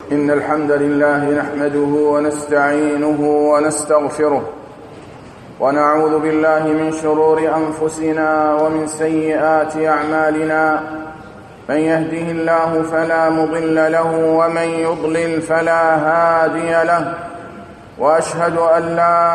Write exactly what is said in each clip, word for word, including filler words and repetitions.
إن الحمد لله نحمده ونستعينه ونستغفره ونعوذ بالله من شرور أنفسنا ومن سيئات أعمالنا. من يهده الله فلا مضل له ومن يضلل فلا هادي له، وأشهد أن لا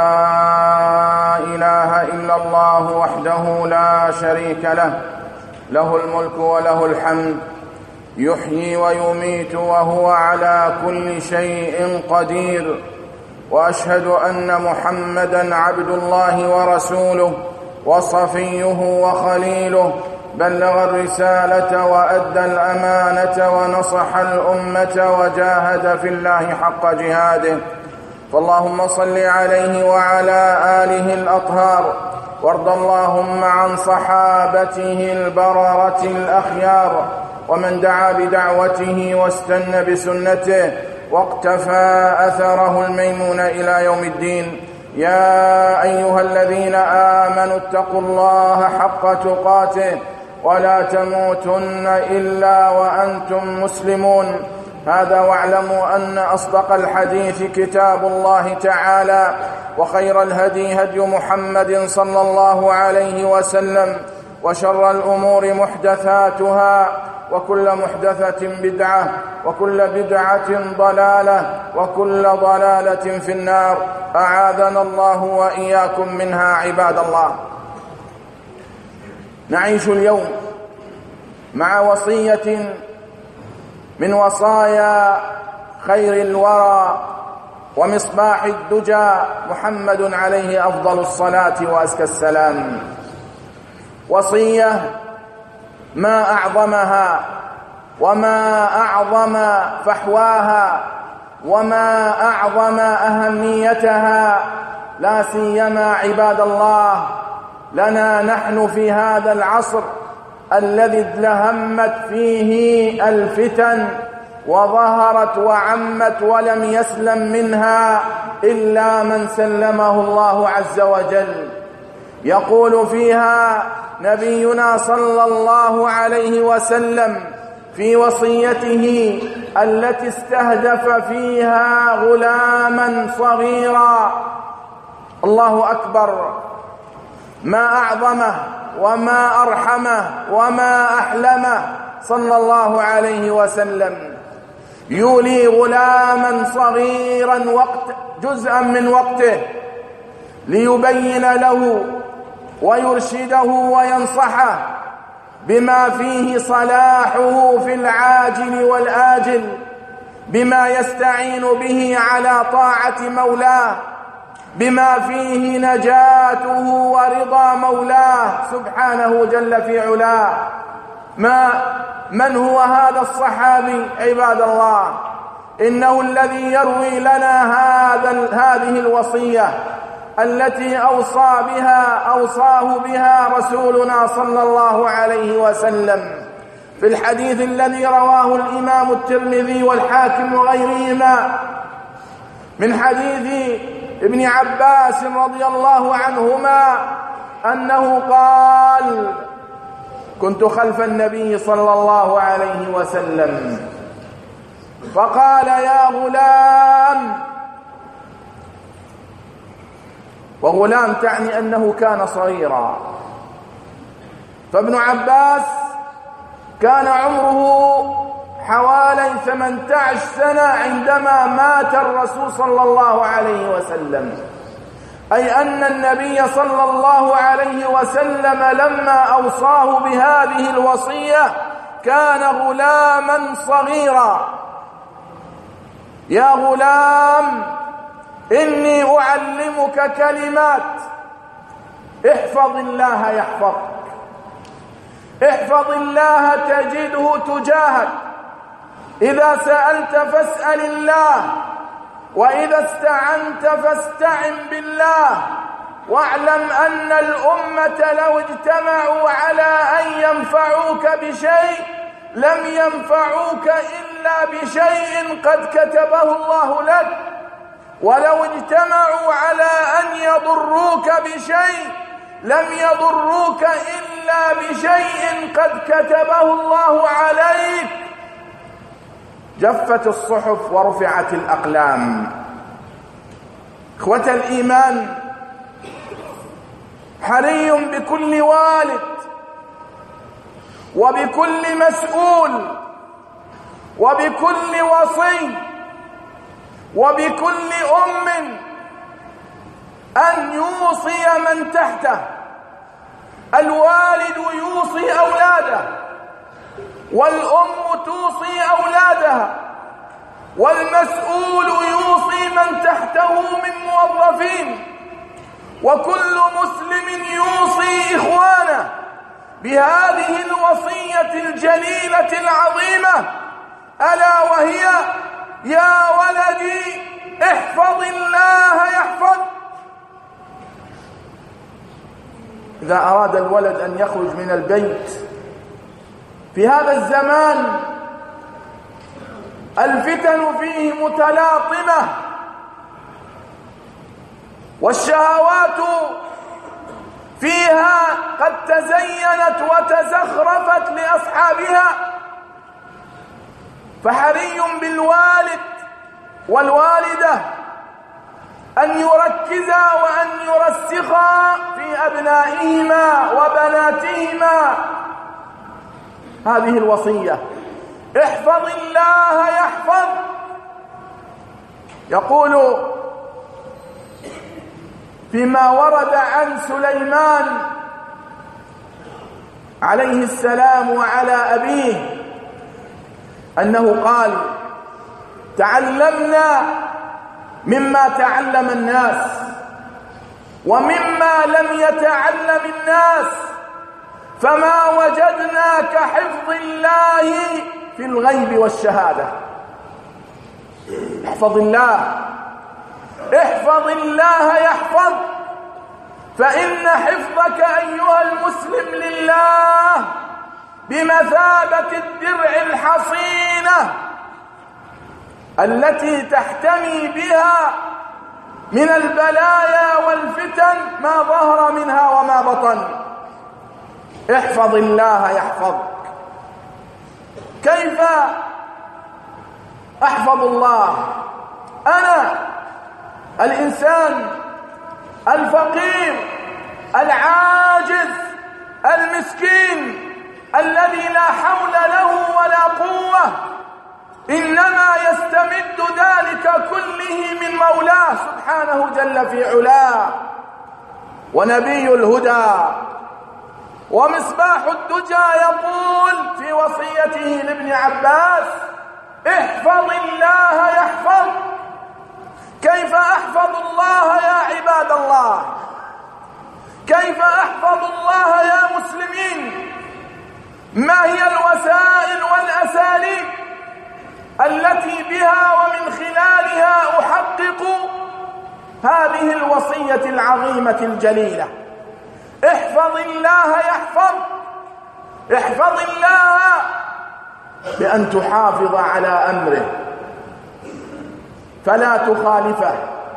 إله إلا الله وحده لا شريك له، له الملك وله الحمد، يحيي ويميت وهو على كل شيء قدير. وأشهد أن محمدًا عبد الله ورسوله وصفيه وخليله، بلغ الرسالة وأدى الأمانة ونصح الأمة وجاهد في الله حق جهاده. فاللهم صل عليه وعلى آله الأطهار، وارض اللهم عن صحابته البررة الأخيار، ومن دعا بدعوته واستنى بسنته واقتفى أثره الميمون إلى يوم الدين. يا أيها الذين آمنوا اتقوا الله حق تقاته ولا تموتن إلا وأنتم مسلمون. هذا واعلموا أن أصدق الحديث كتاب الله تعالى، وخير الهدي هدي محمد صلى الله عليه وسلم، وشر الأمور محدثاتها، وكل محدثة بدعة، وكل بدعة ضلالة، وكل ضلالة في النار. أعاذنا الله وإياكم منها عباد الله. نعيش اليوم مع وصية من وصايا خير الورى ومصباح الدجى محمد عليه أفضل الصلاة وأزكى السلام. وصية ما أعظمها وما أعظم فحواها وما أعظم أهميتها، لا سيما عباد الله لنا نحن في هذا العصر الذي ازدهمت فيه الفتن وظهرت وعمت ولم يسلم منها إلا من سلمه الله عز وجل. يقول فيها نبينا صلى الله عليه وسلم في وصيته التي استهدف فيها غلاما صغيرا: الله أكبر، ما أعظمه وما أرحمه وما أحلمه صلى الله عليه وسلم. يولي غلاما صغيرا وقت جزءا من وقته ليبين له ويرشده وينصحه بما فيه صلاحه في العاجل والآجل، بما يستعين به على طاعة مولاه، بما فيه نجاته ورضا مولاه سبحانه جل في علاه. ما من هو هذا الصحابي عباد الله؟ إنه الذي يروي لنا هذا هذه الوصية التي أوصى بها أوصاه بها رسولنا صلى الله عليه وسلم في الحديث الذي رواه الإمام الترمذي والحاكم وغيرهما من حديث ابن عباس رضي الله عنهما أنه قال: كنت خلف النبي صلى الله عليه وسلم فقال: يا غلام. وغلام تعني أنه كان صغيرا، فابن عباس كان عمره حوالي ثمانية عشر سنة عندما مات الرسول صلى الله عليه وسلم، أي أن النبي صلى الله عليه وسلم لما أوصاه بهذه الوصية كان غلاما صغيرا. يا غلام، إني أعلمك كلمات، احفظ الله يحفظك، احفظ الله تجده تجاهك، إذا سألت فاسأل الله، وإذا استعنت فاستعن بالله، واعلم أن الأمة لو اجتمعوا على أن ينفعوك بشيء لم ينفعوك إلا بشيء قد كتبه الله لك، ولو اجتمعوا على أن يضروك بشيء لم يضروك إلا بشيء قد كتبه الله عليك. جفت الصحف ورفعت الأقلام. إخوة الإيمان، حري بكل والد وبكل مسؤول وبكل وصي وبكل أم أن يوصي من تحته. الوالد يوصي أولاده، والأم توصي أولادها، والمسؤول يوصي من تحته من موظفين، وكل مسلم يوصي إخوانه بهذه الوصية الجليلة العظيمة، ألا وهي: يا ولدي احفظ الله يحفظ. إذا أراد الولد أن يخرج من البيت في هذا الزمان الفتن فيه متلاطمة، والشهوات فيها قد تزينت وتزخرفت لأصحابها، فحري بالوالد والوالدة أن يركزا وأن يرسخا في أبنائهما وبناتهما هذه الوصية: احفظ الله يحفظ. يقول فيما ورد عن سليمان عليه السلام وعلى أبيه أنه قال: تعلمنا مما تعلم الناس ومما لم يتعلم الناس، فما وجدنا كحفظ الله في الغيب والشهادة. احفظ الله، احفظ الله يحفظ، فإن حفظك أيها المسلم لله بمثابة الدرع الحصينة التي تحتمي بها من البلايا والفتن ما ظهر منها وما بطن. احفظ الله يحفظك. كيف أحفظ الله؟ أنا الإنسان الفقير العاجز المسكين الذي لا حول له ولا قوة، إنما يستمد ذلك كله من مولاه سبحانه جل في علاه. ونبي الهدى ومصباح الدجى يقول في وصيته لابن عباس: احفظ الله يحفظ. كيف أحفظ الله يا عباد الله؟ كيف أحفظ الله يا مسلمين؟ ما هي الوسائل والأساليب التي بها ومن خلالها أحقق هذه الوصية العظيمة الجليلة؟ احفظ الله يحفظ. احفظ الله بأن تحافظ على أمره فلا تخالفه،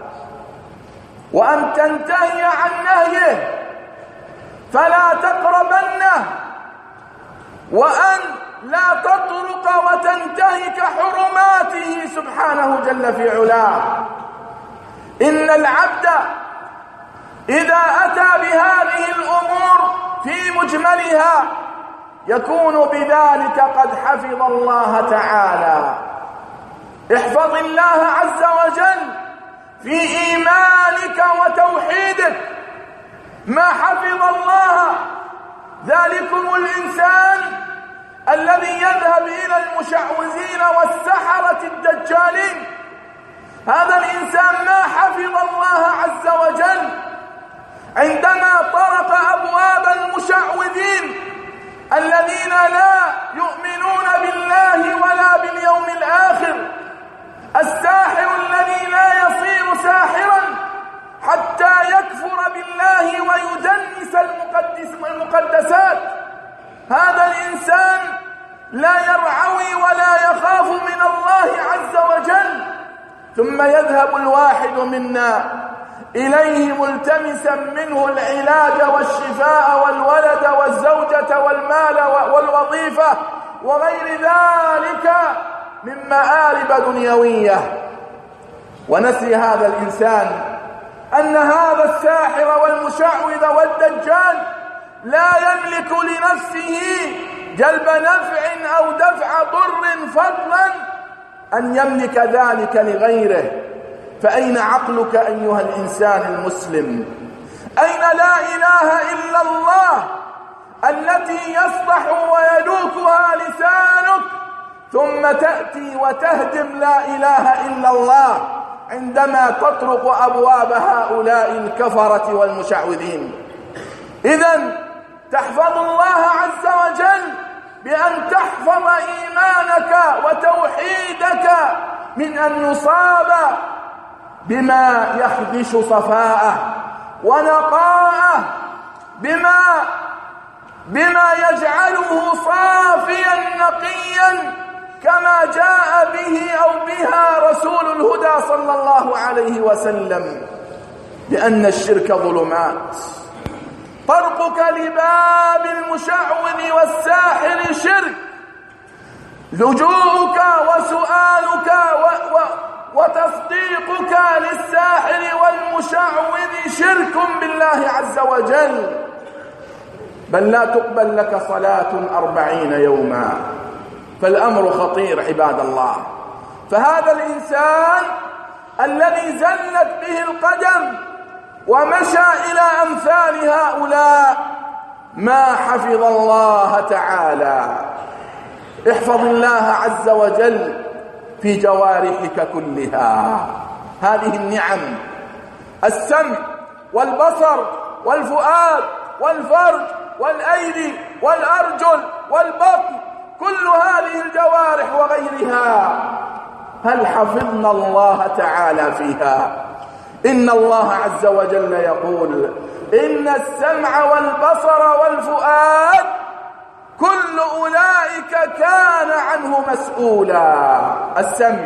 وأن تنتهي عن نهيه فلا تقربنه، وأن لا تطرق وتنتهك حرماته سبحانه جل في علاه. إن العبد إذا أتى بهذه الأمور في مجملها يكون بذلك قد حفظ الله تعالى. احفظ الله عز وجل في إيمانك وتوحيدك. ما حفظ الله ذلكم الإنسان الذي يذهب إلى المشعوذين والسحرة الدجالين، هذا الإنسان ما حفظ الله عز وجل. عندما طرق أبواب المشعوذين الذين لا يؤمنون بالله ولا باليوم الآخر، الساحر الذي لا يصير ساحرا حتى يكفر بالله ويدنس المقدس المقدسات، هذا الإنسان لا يرعوي ولا يخاف من الله عز وجل. ثم يذهب الواحد منا إليه ملتمسا منه العلاج والشفاء والولد والزوجة والمال والوظيفة وغير ذلك، من مآرب دنيوية. ونسي هذا الإنسان أن هذا الساحر والمشعوذ والدجال لا يملك لنفسه جلب نفع أو دفع ضر، فضلا أن يملك ذلك لغيره. فأين عقلك أيها الإنسان المسلم؟ أين لا إله إلا الله التي يصلح ويلوكها لسانك، ثم تأتي وتهدم لا إله إلا الله عندما تطرق أبواب هؤلاء الكفرة والمشعوذين؟ إذن تحفظ الله عز وجل بأن تحفظ إيمانك وتوحيدك من أن يصاب بما يخدش صفاءه ونقاءه، بما بما يجعله صافيا نقيا كما جاء به أو بها رسول الهدى صلى الله عليه وسلم. لأن الشرك ظلمات، طرقك لباب المشعوذ والساحر شرك، لجوءك وسؤالك و و وتصديقك للساحر والمشعوذ شرك بالله عز وجل، بل لا تقبل لك صلاة أربعين يوما. فالأمر خطير عباد الله. فهذا الإنسان الذي زلت به القدم ومشى إلى أمثال هؤلاء ما حفظ الله تعالى. احفظ الله عز وجل في جوارحك كلها. هذه النعم، السمع والبصر والفؤاد والفرج والأيدي والأرجل والبطن، كل هذه الجوارح وغيرها، هل حفظنا الله تعالى فيها؟ إن الله عز وجل يقول: إن السمع والبصر والفؤاد كل أولئك كان عنه مسؤولا. السمع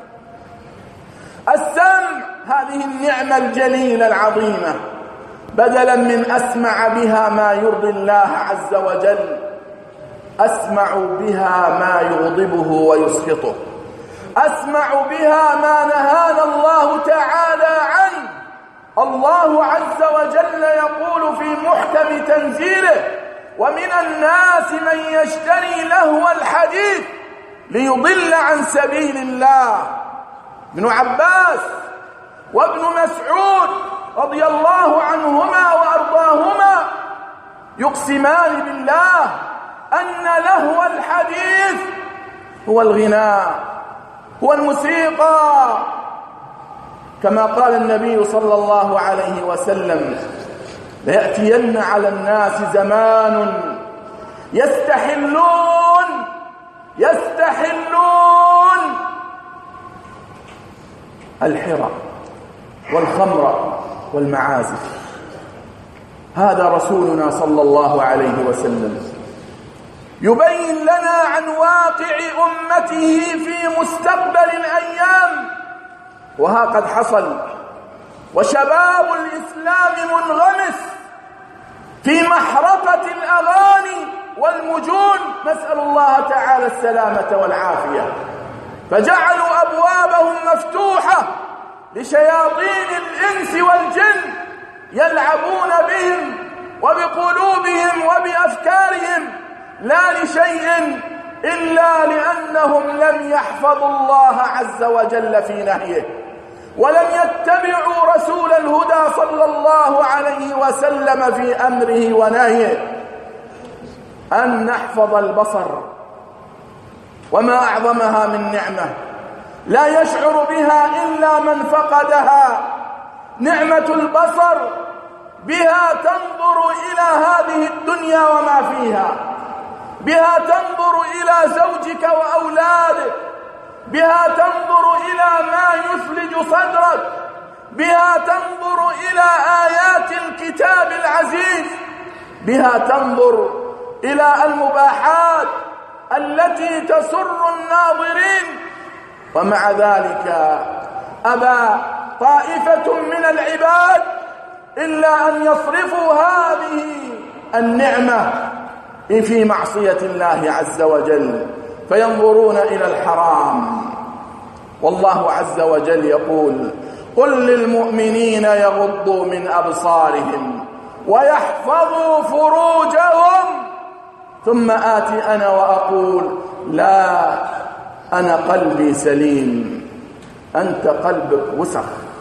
السمع هذه النعمة الجليلة العظيمة، بدلا من أسمع بها ما يرضي الله عز وجل، أسمع بها ما يغضبه ويسخطه، أسمع بها ما نهانا الله تعالى عنه. الله عز وجل يقول في محكم تنزيله: ومن الناس من يشتري لهو الحديث ليضل عن سبيل الله. ابن عباس وابن مسعود رضي الله عنهما وأرضاهما يقسمان بالله أن لهو الحديث هو الغناء، هو الموسيقى، كما قال النبي صلى الله عليه وسلم: ليأتين على الناس زمان يستحلون يستحلون الحرى والخمر والمعازف. هذا رسولنا صلى الله عليه وسلم يبين لنا عن واقع أمته في مستقبل الأيام، وها قد حصل، وشباب الإسلام منغمس في محرقة الأغاني والمجون، نسأل الله تعالى السلامة والعافية، فجعلوا أبوابهم مفتوحة لشياطين الإنس والجن يلعبون بهم وبقلوبهم وبأفكارهم، لا لشيء إلا لأنهم لم يحفظوا الله عز وجل في نهيه، ولم يتبعوا رسول الهدى صلى الله عليه وسلم في أمره ونهيه. أن نحفظ البصر، وما أعظمها من نعمة لا يشعر بها إلا من فقدها. نعمة البصر، بها تنظر إلى هذه الدنيا وما فيها، بها تنظر إلى زوجك وأولادك، بها تنظر إلى ما يثلج صدرك، بها تنظر إلى آيات الكتاب العزيز، بها تنظر إلى المباحات التي تسر الناظرين. ومع ذلك أبى طائفة من العباد إلا أن يصرفوا هذه النعمة في معصية الله عز وجل. فينظرون إلى الحرام. والله عز وجل يقول: قل للمؤمنين يغضوا من أبصارهم ويحفظوا فروجهم ثم آتي أنا وأقول: لا، أنا قلبي سليم. أنت قلبك وسخ،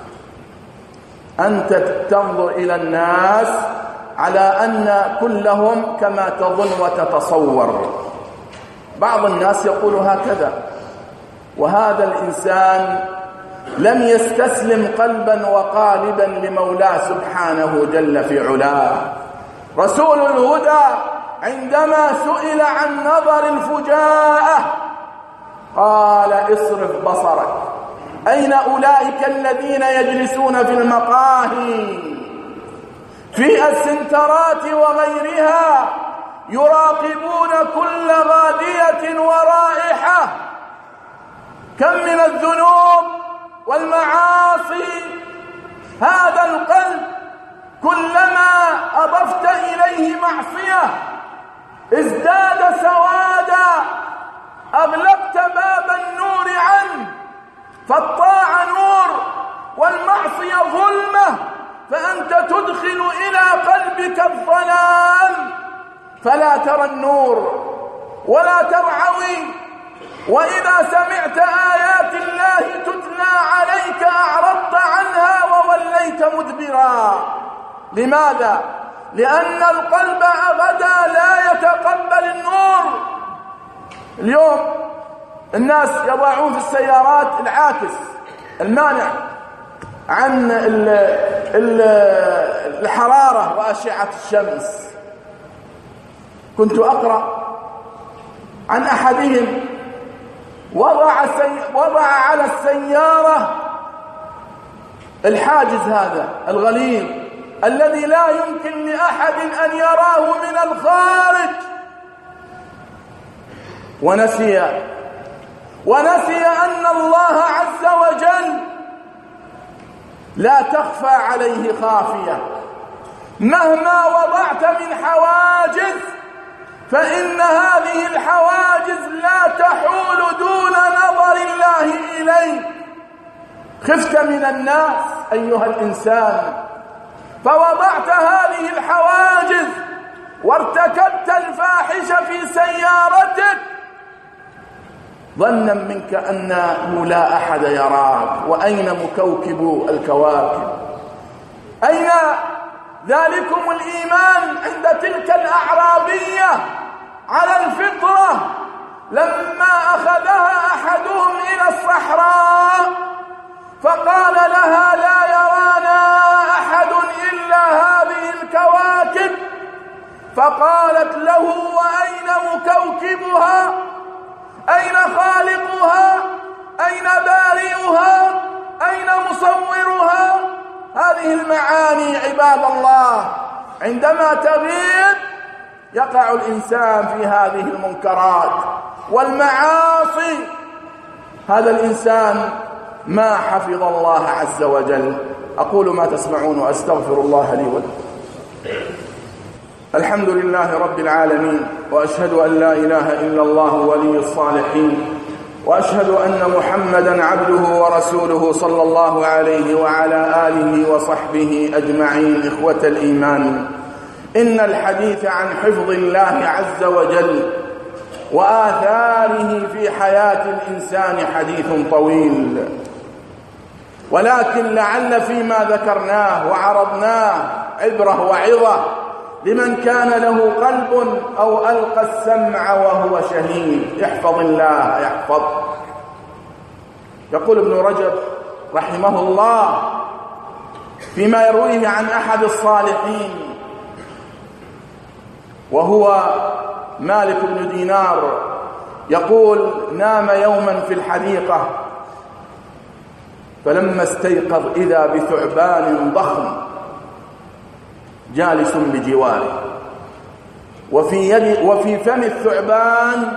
أنت تنظر إلى الناس على أن كلهم كما تظن وتتصور. بعض الناس يقول هكذا، وهذا الإنسان لم يستسلم قلبا وقالبا لمولاه سبحانه جل في علاه. رسول الهدى عندما سئل عن نظر الفجاءة قال: اصرف بصرك، أين أولئك الذين يجلسون في المقاهي في السنترات وغيرها يراقبون كل غادية ورائحة؟ كم من الذنوب والمعاصي. هذا القلب كلما أضفت إليه معصية ازداد سوادا، أغلقت باب النور عنه، فالطاعة نور والمعصية ظلمة، فأنت تدخل إلى قلبك الظلام فلا ترى النور ولا ترعوي. وإذا سمعت آيات الله تتلى عليك أعرضت عنها ووليت مدبرا. لماذا؟ لأن القلب أبدا لا يتقبل النور. اليوم الناس يضعون في السيارات العاكس المانع عن الحرارة وأشعة الشمس. كنت أقرأ عن أحدهم وضع, سي... وضع على السيارة الحاجز هذا الغليظ الذي لا يمكن لأحد أن يراه من الخارج، ونسي ونسي أن الله عز وجل لا تخفى عليه خافية. مهما وضعت من حواجز فإن هذه الحواجز لا تحول دون نظر الله إليك. خفت من الناس أيها الإنسان فوضعت هذه الحواجز وارتكبت الفاحشة في سيارتك ظنا منك أنه لا أحد يراك. وأين مكوكب الكواكب؟ أين ذلكم الإيمان عند تلك الأعرابية على الفطرة لما أخذها أحدهم إلى الصحراء فقال لها: لا يرانا أحد إلا هذه الكواكب. فقالت له: وأين مكوكبها؟ أين خالقها؟ أين بارئها؟ أين مصورها؟ هذه المعاني عباد الله عندما تغيب يقع الإنسان في هذه المنكرات والمعاصي. هذا الإنسان ما حفظ الله عز وجل. أقول ما تسمعون وأستغفر الله لي ولكم. الحمد لله رب العالمين، وأشهد أن لا إله إلا الله ولي الصالحين، وأشهد أن محمدا عبده ورسوله صلى الله عليه وعلى آله وصحبه أجمعين. إخوة الإيمان، إن الحديث عن حفظ الله عز وجل وآثاره في حياة الإنسان حديث طويل، ولكن لعل فيما ذكرناه وعرضناه عبرة وعظة لمن كان له قلب أو ألقى السمع وهو شهيد. احفظ الله يحفظ. يقول ابن رجب رحمه الله فيما يرويه عن أحد الصالحين وهو مالك بن دينار، يقول: نام يوما في الحديقة فلما استيقظ إذا بثعبان ضخم جالس بجواره، وفي يد وفي فم الثعبان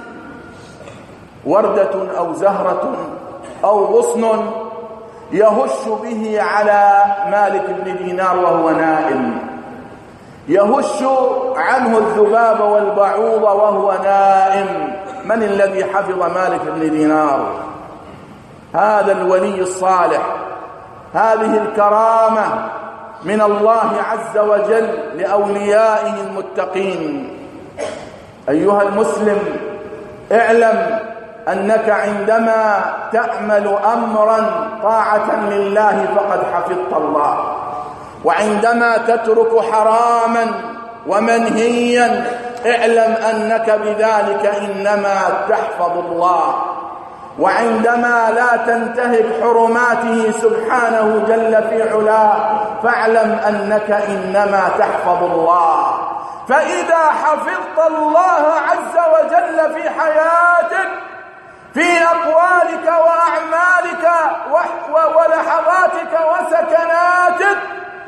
وردة أو زهرة أو غصن يهش به على مالك بن دينار وهو نائم، يهش عنه الذباب والبعوض وهو نائم. من الذي حفظ مالك بن دينار؟ هذا الولي الصالح. هذه الكرامة من الله عز وجل لأوليائه المتقين. أيها المسلم، اعلم أنك عندما تعمل أمرا طاعة لله فقد حفظت الله، وعندما تترك حراما ومنهيا اعلم أنك بذلك إنما تحفظ الله، وعندما لا تنتهك حرماته سبحانه جل في علاه فاعلم أنك إنما تحفظ الله. فإذا حفظت الله عز وجل في حياتك، في أقوالك وأعمالك ولحظاتك وسكناتك،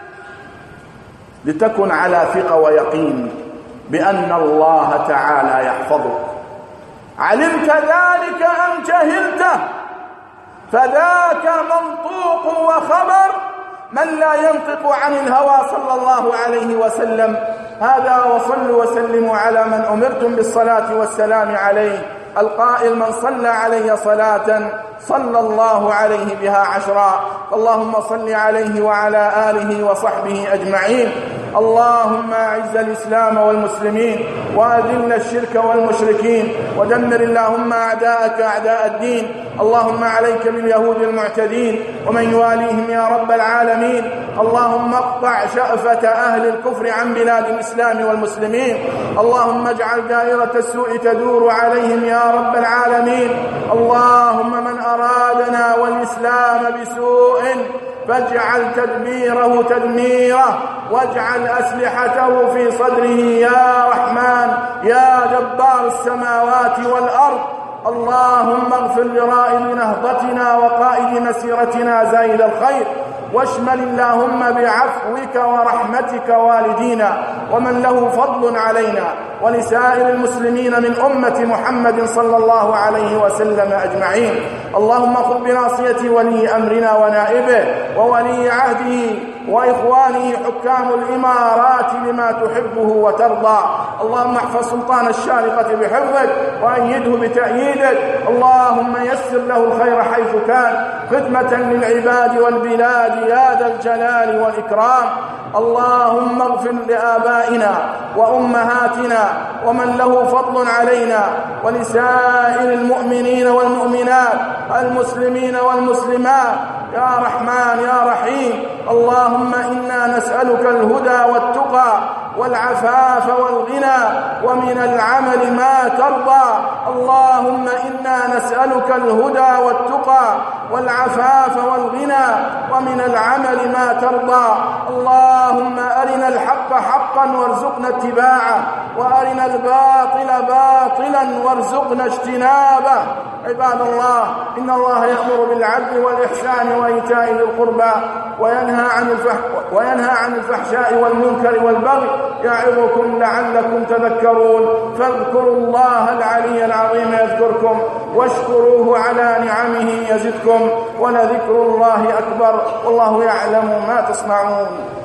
لتكن على ثقة ويقين بأن الله تعالى يحفظك. علمت ذلك أم جهلته فذاك منطوق وخبر من لا ينطق عن الهوى صلى الله عليه وسلم. هذا وصلوا وسلموا على من أمرتم بالصلاة والسلام عليه، القائل من صلى علي صلاة صلى الله عليه بها عشرا. اللهم صل عليه وعلى آله وصحبه أجمعين. اللهم أعز الإسلام والمسلمين وأذل الشرك والمشركين ودمر اللهم أعداءك أعداء الدين. اللهم عليك باليهود المعتدين ومن يواليهم يا رب العالمين. اللهم اقطع شأفة أهل الكفر عن بلاد الإسلام والمسلمين. اللهم اجعل دائرة السوء تدور عليهم يا رب العالمين. اللهم من أرادنا والإسلام بسوء فاجعل تدبيره تدميره، واجعل أسلحته في صدره يا رحمن يا جبار السماوات والأرض. اللهم اغفر لرائد نهضتنا وقائد مسيرتنا زائد الخير، واشمل اللهم بعفوك ورحمتك والدينا ومن له فضل علينا ولسائر المسلمين من أمة محمد صلى الله عليه وسلم أجمعين. اللهم خذ بناصية ولي أمرنا ونائبه وولي عهده وإخوانه حكام الإمارات لما تحبه وترضى. اللهم احفظ سلطان الشارقة بحفظك وأيده بتأييدك. اللهم يسر له الخير حيث كان خدمة للعباد والبلاد يا ذا الجلال والإكرام. اللهم اغفر لآبائنا وأمهاتنا ومن له فضل علينا ولسائر المؤمنين والمؤمنات المسلمين والمسلمات يا رحمن يا رحيم. اللهم إنا نسألك الهدى والتقى والعفاف والغنى ومن العمل ما ترضى. اللهم إنا نسألك الهدى والتقى والعفاف والغنى ومن العمل ما ترضى. اللهم أرنا الحق حقا وارزقنا اتباعه وأرنا الباطل باطلا وارزقنا اجتنابه. عباد الله، إن الله يأمر بالعدل والإحسان وإيتاء ذي القربى وينهى عن الفح وينهى عن الفحشاء والمنكر والبغي يعظكم لعلكم تذكرون. فاذكروا الله العلي العظيم يذكركم واشكروه على نعمه يزدكم ولذكر الله أكبر والله يعلم ما تصنعون.